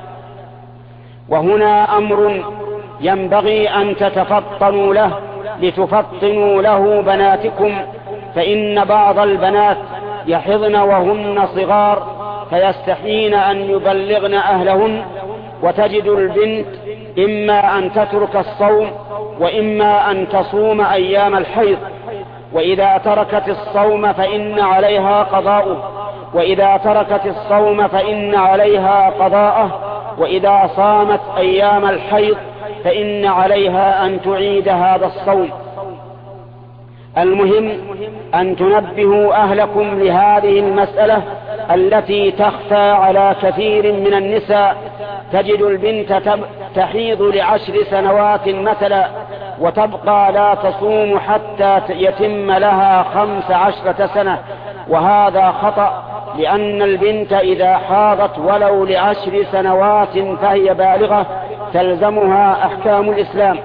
وهنا أمر ينبغي أن تتفطنوا له لتفطنوا له بناتكم، فإن بعض البنات يحضن وهن صغار فيستحين أن يبلغن أهلهن، وتجد البنت إما أن تترك الصوم وإما أن تصوم أيام الحيض، وإذا تركت الصوم فإن عليها قضاؤه، وإذا تركت الصوم فإن عليها قضاءه، وإذا صامت أيام الحيض فإن عليها أن تعيد هذا الصوم. المهم أن تنبهوا أهلكم لهذه المسألة التي تخفى على كثير من النساء. تجد البنت تحيض ل10 سنوات مثلا، وتبقى لا تصوم حتى يتم لها 15 سنة، وهذا خطأ، لأن البنت إذا حاضت ولو ل10 سنوات فهي بالغة تلزمها أحكام الإسلام.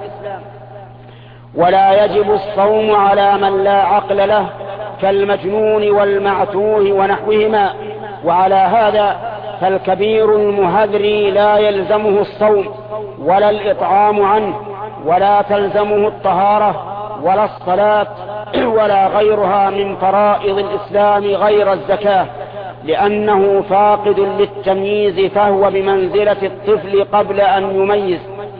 ولا يجب الصوم على من لا عقل له كالمجنون والمعتوه ونحوهما. وعلى هذا فالكبير المهذري لا يلزمه الصوم ولا الإطعام عنه، ولا تلزمه الطهارة ولا الصلاة ولا غيرها من فرائض الإسلام غير الزكاة، لأنه فاقد للتمييز، فهو بمنزلة الطفل قبل أن يميز.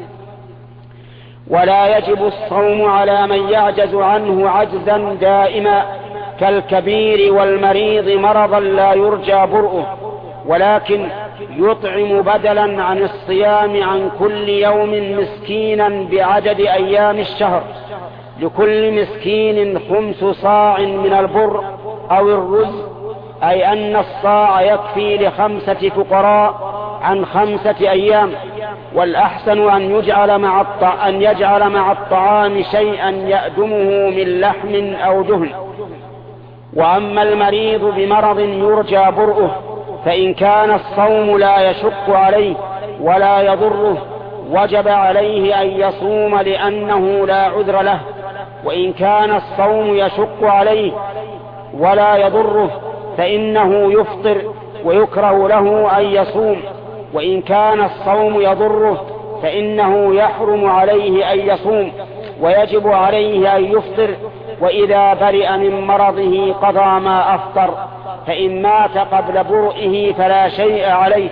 ولا يجب الصوم على من يعجز عنه عجزا دائما كالكبير والمريض مرضا لا يرجى برؤه، ولكن يطعم بدلا عن الصيام عن كل يوم مسكينا بعدد أيام الشهر، لكل مسكين 5 صاع من البر أو الرز، أي أن الصاع يكفي ل5 فقراء عن 5 أيام. والأحسن أن يجعل مع الطعام شيئا يأدمه من لحم أو دهن. وأما المريض بمرض يرجى برؤه فإن كان الصوم لا يشق عليه ولا يضره وجب عليه أن يصوم لأنه لا عذر له، وإن كان الصوم يشق عليه ولا يضره فإنه يفطر ويكره له أن يصوم، وإن كان الصوم يضره فإنه يحرم عليه أن يصوم ويجب عليه أن يفطر. وإذا برئ من مرضه قضى ما أفطر، فإن مات قبل برئه فلا شيء عليه.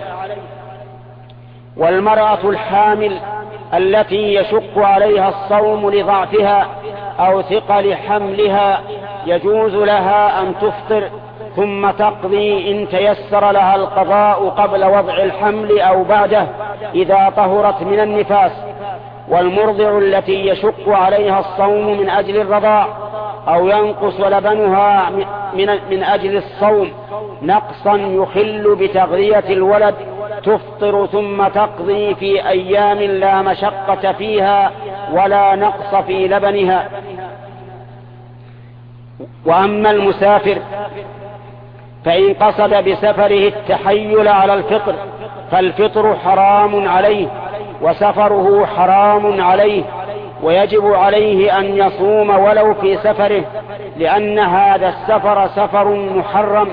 والمرأة الحامل التي يشق عليها الصوم لضعفها أو ثقل حملها يجوز لها أن تفطر ثم تقضي إن تيسر لها القضاء قبل وضع الحمل أو بعده إذا طهرت من النفاس. والمرضع التي يشق عليها الصوم من أجل الرضاع أو ينقص لبنها من أجل الصوم نقصا يخل بتغذية الولد تفطر ثم تقضي في أيام لا مشقة فيها ولا نقص في لبنها. وأما المسافر فإن قصد بسفره التحيل على الفطر فالفطر حرام عليه وسفره حرام عليه، ويجب عليه أن يصوم ولو في سفره، لأن هذا السفر سفر محرم،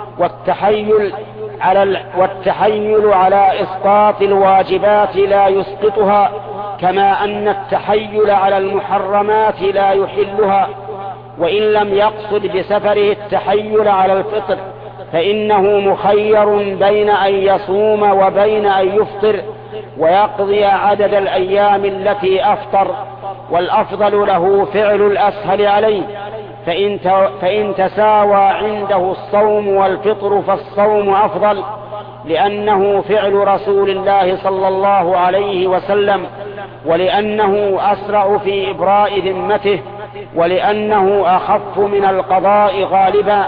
والتحيل على إسقاط الواجبات لا يسقطها، كما أن التحيل على المحرمات لا يحلها. وإن لم يقصد بسفره التحيل على الفطر فإنه مخير بين أن يصوم وبين أن يفطر ويقضي عدد الأيام التي أفطر، والأفضل له فعل الأسهل عليه. فإن تساوى عنده الصوم والفطر فالصوم أفضل، لأنه فعل رسول الله صلى الله عليه وسلم، ولأنه أسرع في إبراء ذمته، ولأنه أخف من القضاء غالبا.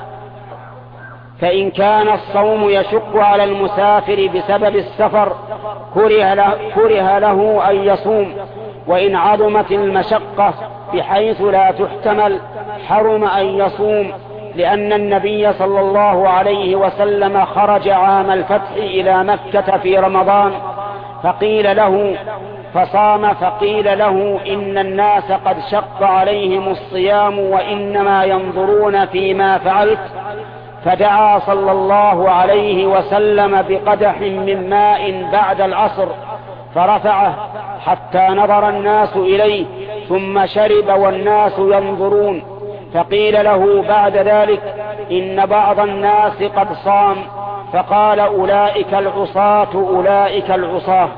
فإن كان الصوم يشق على المسافر بسبب السفر كره له أن يصوم، وإن عظمت المشقة بحيث لا تحتمل حرم أن يصوم، لأن النبي صلى الله عليه وسلم خرج عام الفتح إلى مكة في رمضان فصام، فقيل له إن الناس قد شق عليهم الصيام وإنما ينظرون فيما فعلت، فدعا صلى الله عليه وسلم بقدح من ماء بعد العصر فرفعه حتى نظر الناس إليه ثم شرب والناس ينظرون، فقيل له بعد ذلك إن بعض الناس قد صام، فقال أولئك العصاة.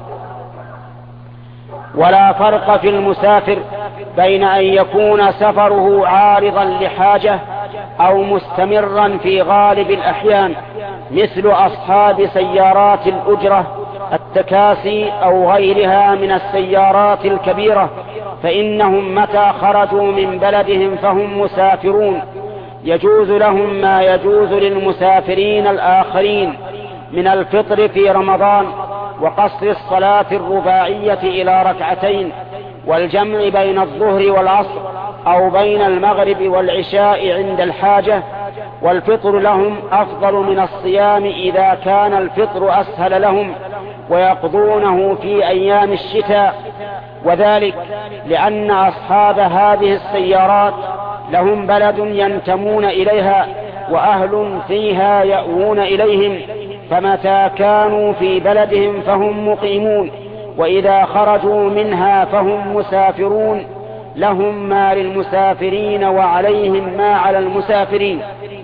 ولا فرق في المسافر بين أن يكون سفره عارضا لحاجة أو مستمرا في غالب الأحيان، مثل أصحاب سيارات الأجرة التكاسي أو غيرها من السيارات الكبيرة، فإنهم متى خرجوا من بلدهم فهم مسافرون، يجوز لهم ما يجوز للمسافرين الآخرين من الفطر في رمضان وقصر الصلاة الرباعية إلى 2 والجمع بين الظهر والعصر أو بين المغرب والعشاء عند الحاجة، والفطر لهم أفضل من الصيام إذا كان الفطر أسهل لهم، ويقضونه في أيام الشتاء، وذلك لأن أصحاب هذه السيارات لهم بلد ينتمون إليها وأهل فيها يأوون إليهم، فمتى كانوا في بلدهم فهم مقيمون، وإذا خرجوا منها فهم مسافرون، لهم ما للمسافرين وعليهم ما على المسافرين.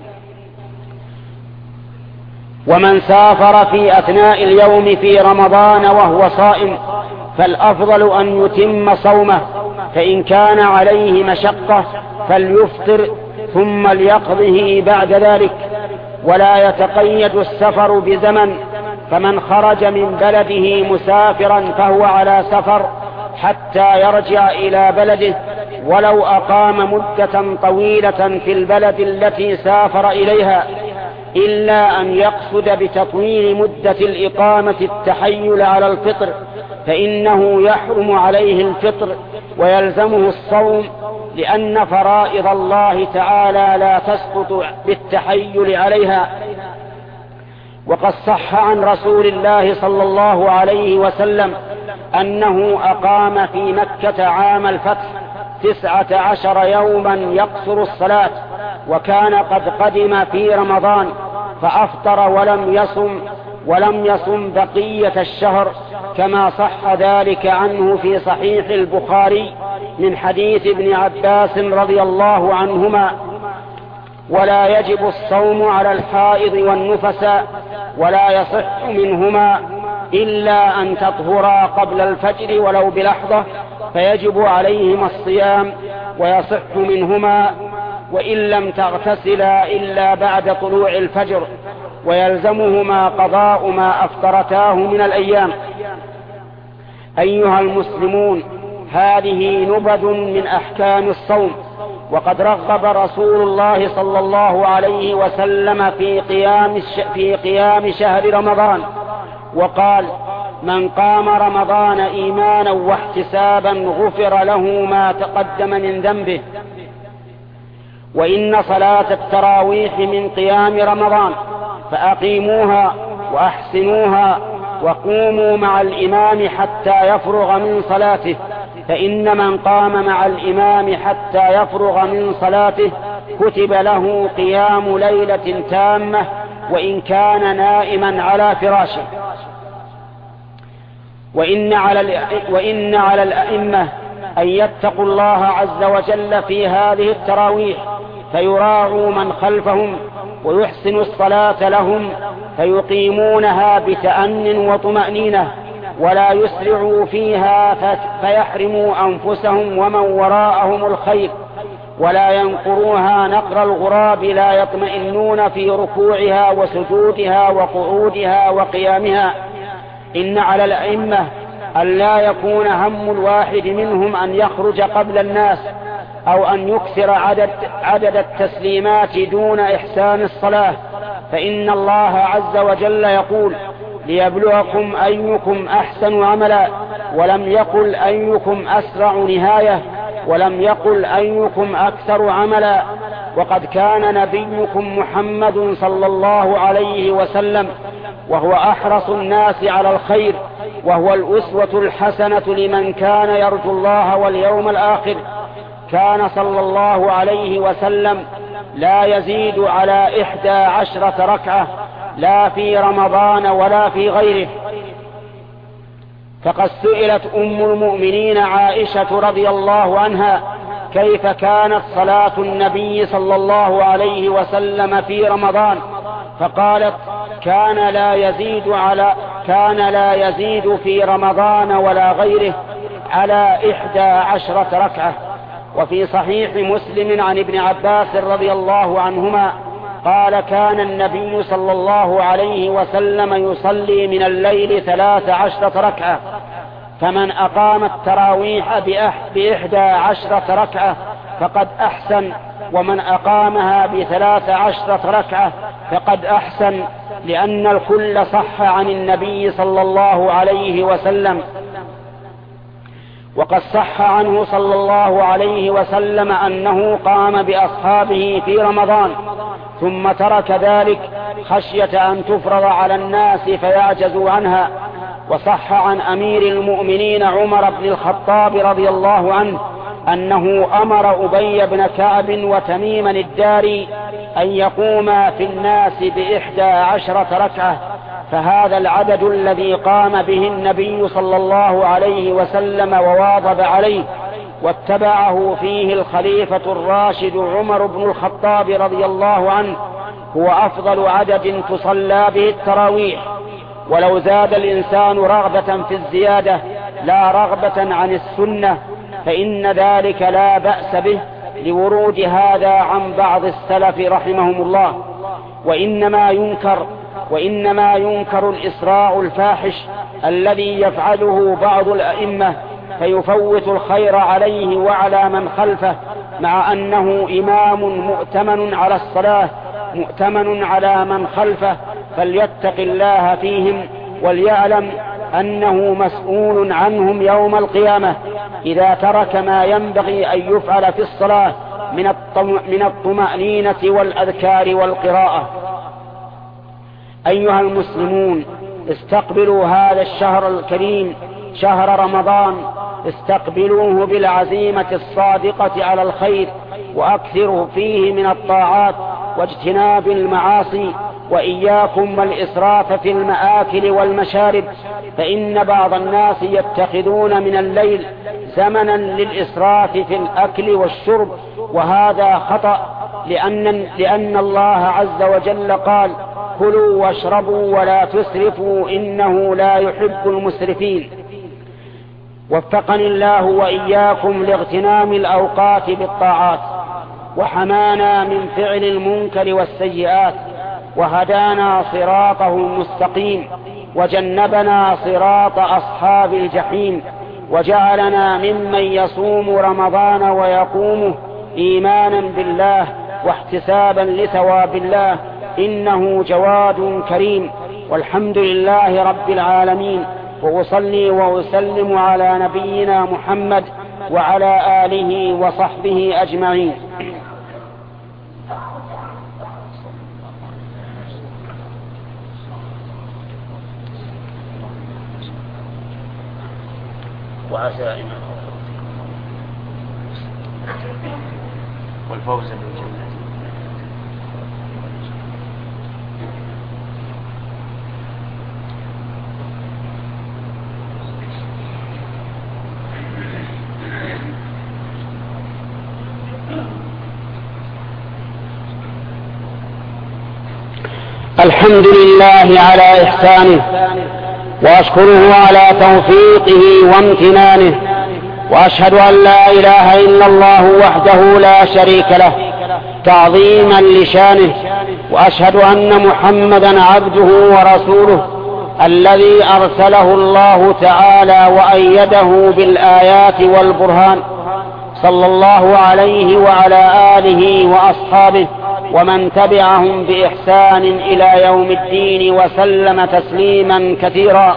ومن سافر في أثناء اليوم في رمضان وهو صائم فالأفضل أن يتم صومه، فإن كان عليه مشقة فليفطر ثم ليقضه بعد ذلك، ولا يتقيد السفر بزمن، فمن خرج من بلده مسافرا فهو على سفر حتى يرجع إلى بلده، ولو أقام مدة طويلة في البلد التي سافر إليها، إلا أن يقصد بتطويل مدة الإقامة التحيل على الفطر، فإنه يحرم عليه الفطر ويلزمه الصوم، لأن فرائض الله تعالى لا تسقط بالتحيل عليها. وقد صح عن رسول الله صلى الله عليه وسلم أنه أقام في مكة عام الفتح 19 يوما يقصر الصلاة، وكان قد قدم في رمضان فأفطر ولم يصم بقية الشهر، كما صح ذلك عنه في صحيح البخاري من حديث ابن عباس رضي الله عنهما: ولا يجب الصوم على الحائض والنفساء، ولا يصح منهما إلا أن تطهرا قبل الفجر ولو بلحظة، فيجب عليهما الصيام، ويصح منهما وإن لم تغتسلا إلا بعد طلوع الفجر، ويلزمهما قضاء ما أفطرتاه من الأيام. أيها المسلمون، هذه نبذ من أحكام الصوم، وقد رغب رسول الله صلى الله عليه وسلم في قيام شهر رمضان، وقال: من قام رمضان إيمانا واحتسابا غفر له ما تقدم من ذنبه. وإن صلاة التراويح من قيام رمضان، فأقيموها وأحسنوها وقوموا مع الإمام حتى يفرغ من صلاته، فإن من قام مع الإمام حتى يفرغ من صلاته كتب له قيام ليلة تامة، وإن كان نائما على فراشه. وإن على الأئمة أن يتقوا الله عز وجل في هذه التراويح، فيراعوا من خلفهم ويحسنوا الصلاة لهم، فيقيمونها بتأن وطمأنينة، ولا يسرعوا فيها فيحرموا أنفسهم ومن وراءهم الخير، ولا ينقروها نقر الغراب، لا يطمئنون في ركوعها وسجودها وقعودها وقيامها. إن على الأئمة أن لا يكون هم الواحد منهم أن يخرج قبل الناس، أو أن يكثر عدد التسليمات دون إحسان الصلاة، فإن الله عز وجل يقول: ليبلوكم أيكم أحسن عملا، ولم يقل أيكم أسرع نهاية، ولم يقل أيكم أكثر عملا. وقد كان نبيكم محمد صلى الله عليه وسلم وهو أحرص الناس على الخير، وهو الأسوة الحسنة لمن كان يرجو الله واليوم الآخر. كان صلى الله عليه وسلم لا يزيد على 11 ركعة، لا في رمضان ولا في غيره. فقد سئلت أم المؤمنين عائشة رضي الله عنها كيف كانت صلاة النبي صلى الله عليه وسلم في رمضان، فقالت: كان لا يزيد في رمضان ولا غيره على 11 ركعة. وفي صحيح مسلم عن ابن عباس رضي الله عنهما قال: كان النبي صلى الله عليه وسلم يصلي من الليل 13 ركعة، فمن أقام التراويح ب11 ركعة فقد أحسن، ومن أقامها ب13 ركعة فقد أحسن، لأن الكل صح عن النبي صلى الله عليه وسلم. وقد صح عنه صلى الله عليه وسلم أنه قام بأصحابه في رمضان ثم ترك ذلك خشية أن تفرض على الناس فيعجزوا عنها. وصح عن أمير المؤمنين عمر بن الخطاب رضي الله عنه أنه أمر أبي بن كعب وتميما الداري أن يقوما في الناس ب11 ركعة، فهذا العدد الذي قام به النبي صلى الله عليه وسلم وواظب عليه واتبعه فيه الخليفة الراشد عمر بن الخطاب رضي الله عنه هو أفضل عدد تصلى به التراويح. ولو زاد الإنسان رغبة في الزيادة لا رغبة عن السنة فإن ذلك لا بأس به لورود هذا عن بعض السلف رحمهم الله. وإنما ينكر الإسراع الفاحش الذي يفعله بعض الأئمة فيفوت الخير عليه وعلى من خلفه، مع أنه إمام مؤتمن على الصلاة مؤتمن على من خلفه، فليتق الله فيهم وليعلم أنه مسؤول عنهم يوم القيامة إذا ترك ما ينبغي أن يفعل في الصلاة من الطمأنينة والأذكار والقراءة. أيها المسلمون، استقبلوا هذا الشهر الكريم شهر رمضان، استقبلوه بالعزيمة الصادقة على الخير، وأكثروا فيه من الطاعات واجتناب المعاصي، وإياكم والإسراف في المآكل والمشارب، فإن بعض الناس يتخذون من الليل زمنا للإسراف في الأكل والشرب، وهذا خطأ، لأن الله عز وجل قال: كلوا واشربوا ولا تسرفوا إنه لا يحب المسرفين. وفقني الله وإياكم لاغتنام الأوقات بالطاعات، وحمانا من فعل المنكر والسيئات، وهدانا صراطه المستقيم، وجنبنا صراط أصحاب الجحيم، وجعلنا ممن يصوم رمضان ويقومه إيمانا بالله واحتسابا لثواب الله، إنه جواد كريم. والحمد لله رب العالمين، وأصلي وأسلم على نبينا محمد وعلى آله وصحبه أجمعين. وعزائم والفوز بالجنة. الحمد لله على إحسانه، وأشكره على توفيقه وامتنانه، وأشهد أن لا إله إلا الله وحده لا شريك له تعظيما لشانه، وأشهد أن محمدا عبده ورسوله الذي أرسله الله تعالى وأيده بالآيات والبرهان، صلى الله عليه وعلى آله وأصحابه ومن تبعهم بإحسان إلى يوم الدين وسلم تسليما كثيرا.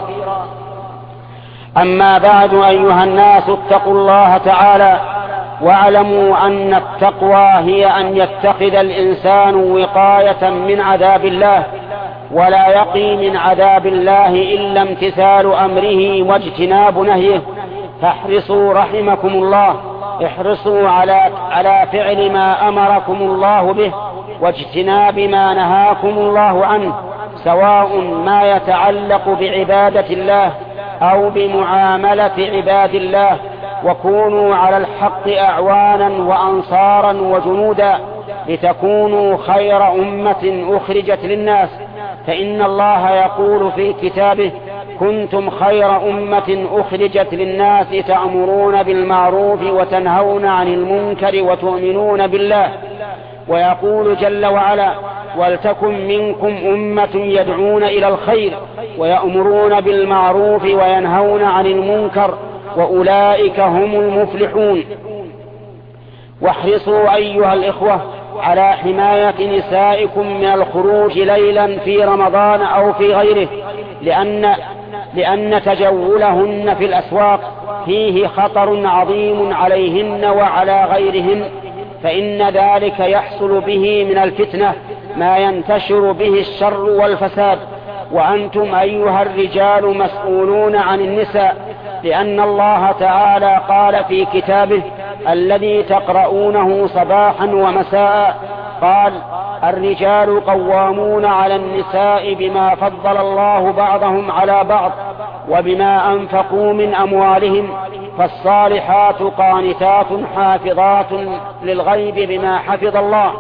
أما بعد، أيها الناس، اتقوا الله تعالى، واعلموا أن التقوى هي أن يتخذ الإنسان وقاية من عذاب الله، ولا يقي من عذاب الله إلا امتثال أمره واجتناب نهيه. فاحرصوا رحمكم الله، احرصوا على فعل ما أمركم الله به واجتناب ما نهاكم الله عنه، سواء ما يتعلق بعبادة الله أو بمعاملة عباد الله، وكونوا على الحق أعوانا وأنصارا وجنودا لتكونوا خير أمة أخرجت للناس. فإن الله يقول في كتابه: كنتم خير أمة أخرجت للناس تأمرون بالمعروف وتنهون عن المنكر وتؤمنون بالله. ويقول جل وعلا: ولتكن منكم أمة يدعون إلى الخير ويأمرون بالمعروف وينهون عن المنكر وأولئك هم المفلحون. واحرصوا أيها الإخوة على حماية نسائكم من الخروج ليلا في رمضان أو في غيره، لأن تجولهن في الأسواق فيه خطر عظيم عليهن وعلى غيرهن، فإن ذلك يحصل به من الفتنة ما ينتشر به الشر والفساد. وأنتم أيها الرجال مسؤولون عن النساء، لأن الله تعالى قال في كتابه الذي تقرؤونه صباحا ومساء، قال: الرجال قوامون على النساء بما فضل الله بعضهم على بعض وبما أنفقوا من أموالهم، فالصالحات قانتات حافظات للغيب بما حفظ الله.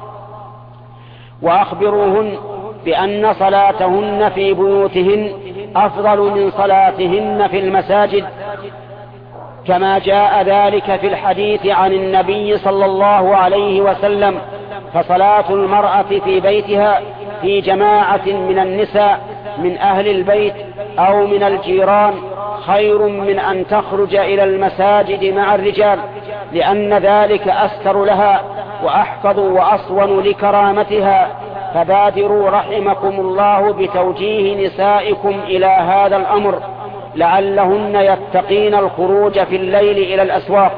وأخبروهن بأن صلاتهن في بيوتهن أفضل من صلاتهن في المساجد، كما جاء ذلك في الحديث عن النبي صلى الله عليه وسلم: فصلاة المرأة في بيتها في جماعة من النساء من أهل البيت أو من الجيران خير من أن تخرج إلى المساجد مع الرجال، لأن ذلك أستر لها وأحفظ وأصون لكرامتها. فبادروا رحمكم الله بتوجيه نسائكم إلى هذا الأمر لعلهن يتقين الخروج في الليل إلى الأسواق.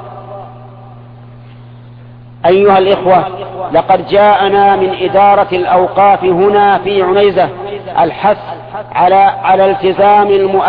أيها الإخوة، لقد جاءنا من إدارة الأوقاف هنا في عنيزة الحث على التزام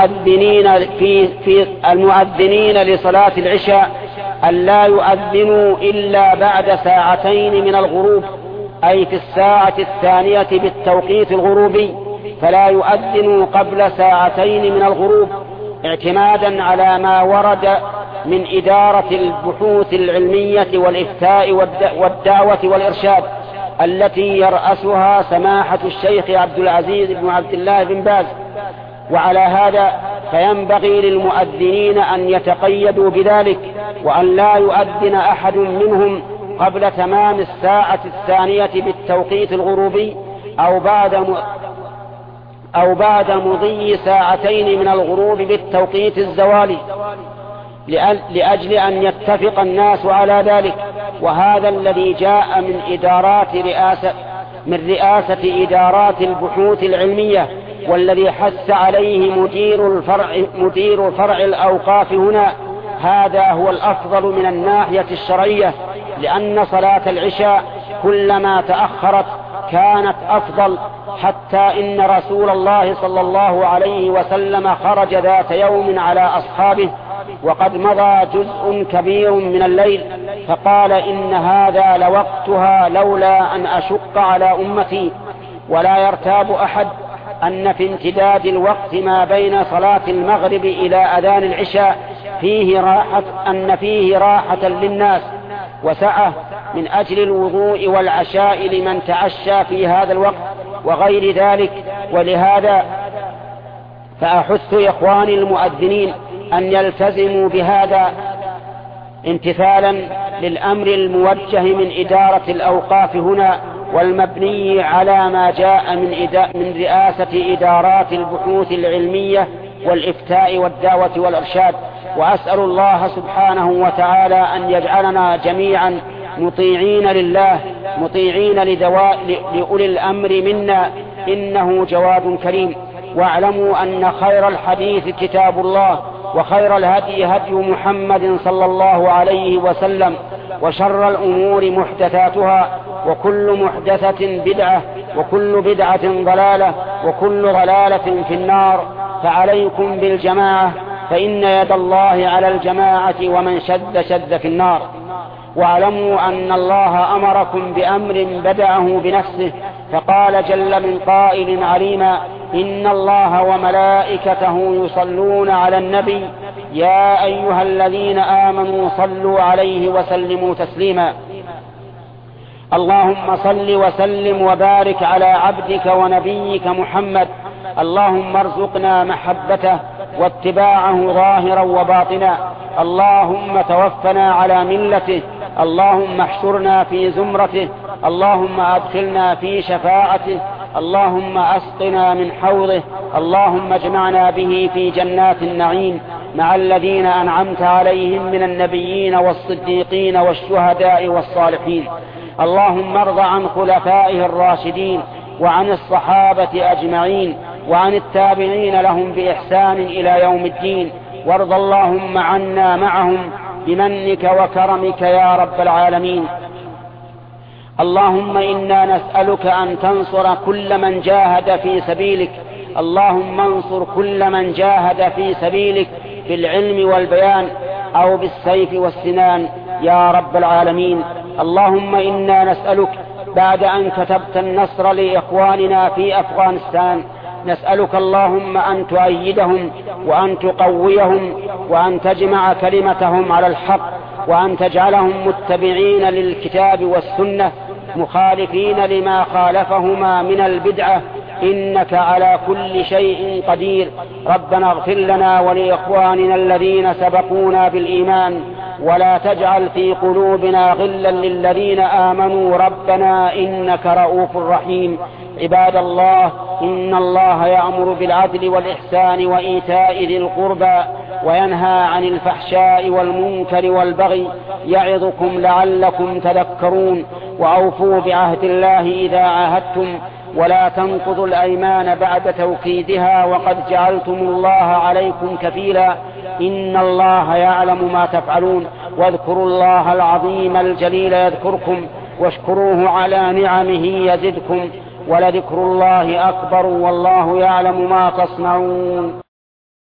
المؤذنين لصلاة العشاء أن لا يؤذنوا إلا بعد ساعتين من الغروب، أي في الساعة الثانية بالتوقيت الغروبي، فلا يؤذنوا قبل ساعتين من الغروب، اعتمادا على ما ورد من إدارة البحوث العلمية والإفتاء والدعوة والإرشاد التي يرأسها سماحة الشيخ عبد العزيز بن عبد الله بن باز. وعلى هذا فينبغي للمؤذنين أن يتقيدوا بذلك، وأن لا يؤذن أحد منهم قبل تمام الساعة الثانية بالتوقيت الغروبي أو بعد مضي ساعتين من الغروب بالتوقيت الزوالي، لأجل أن يتفق الناس على ذلك. وهذا الذي جاء من رئاسة إدارات البحوث العلمية، والذي حث عليه مدير فرع الأوقاف هنا. هذا هو الأفضل من الناحية الشرعية، لأن صلاة العشاء كلما تأخرت كانت أفضل، حتى إن رسول الله صلى الله عليه وسلم خرج ذات يوم على أصحابه وقد مضى جزء كبير من الليل، فقال: إن هذا لوقتها لولا أن أشق على أمتي. ولا يرتاب أحد أن في امتداد الوقت ما بين صلاة المغرب إلى أذان العشاء فيه راحة للناس وسعة من أجل الوضوء والعشاء لمن تعشى في هذا الوقت وغير ذلك. ولهذا فأحث إخواني المؤذنين أن يلتزموا بهذا امتثالا للأمر الموجه من إدارة الأوقاف هنا، والمبني على ما جاء من رئاسة إدارات البحوث العلمية والإفتاء والدعوة والإرشاد. وأسأل الله سبحانه وتعالى أن يجعلنا جميعا مطيعين لله، مطيعين لأولي الأمر منا، إنه جواد كريم. واعلموا أن خير الحديث كتاب الله، وخير الهدي هدي محمد صلى الله عليه وسلم، وشر الأمور محدثاتها، وكل محدثة بدعة، وكل بدعة ضلالة، وكل ضلالة في النار. فعليكم بالجماعة، فإن يد الله على الجماعة، ومن شد في النار. واعلموا أن الله أمركم بأمر بدأه بنفسه، فقال جل من قائل عليما: إن الله وملائكته يصلون على النبي يا أيها الذين آمنوا صلوا عليه وسلموا تسليما. اللهم صل وسلم وبارك على عبدك ونبيك محمد. اللهم ارزقنا محبته واتباعه ظاهرا وباطنا. اللهم توفنا على ملته. اللهم احشرنا في زمرته. اللهم أدخلنا في شفاعته. اللهم أسقنا من حوضه. اللهم اجمعنا به في جنات النعيم مع الذين أنعمت عليهم من النبيين والصديقين والشهداء والصالحين. اللهم ارض عن خلفائه الراشدين وعن الصحابة أجمعين وعن التابعين لهم بإحسان إلى يوم الدين، وارض اللهم عنا معهم بمنك وكرمك يا رب العالمين. اللهم إنا نسألك أن تنصر كل من جاهد في سبيلك، اللهم انصر كل من جاهد في سبيلك بالعلم والبيان أو بالسيف والسنان يا رب العالمين. اللهم إنا نسألك بعد أن كتبت النصر لإخواننا في أفغانستان، نسألك اللهم أن تؤيدهم وأن تقويهم وأن تجمع كلمتهم على الحق، وأن تجعلهم متبعين للكتاب والسنة مخالفين لما خالفهما من البدعة، إنك على كل شيء قدير. ربنا اغفر لنا ولإخواننا الذين سبقونا بالإيمان، ولا تجعل في قلوبنا غلا للذين آمنوا ربنا إنك رؤوف رحيم. عباد الله، إن الله يأمر بالعدل والإحسان وإيتاء ذي القربى وينهى عن الفحشاء والمنكر والبغي، يعظكم لعلكم تذكرون. وأوفوا بعهد الله إذا عاهدتم، ولا تنقضوا الأيمان بعد توكيدها وقد جعلتم الله عليكم كفيلا، إن الله يعلم ما تفعلون. واذكروا الله العظيم الجليل يذكركم، واشكروه على نعمه يزدكم، ولذكر الله أكبر والله يعلم ما تصنعون.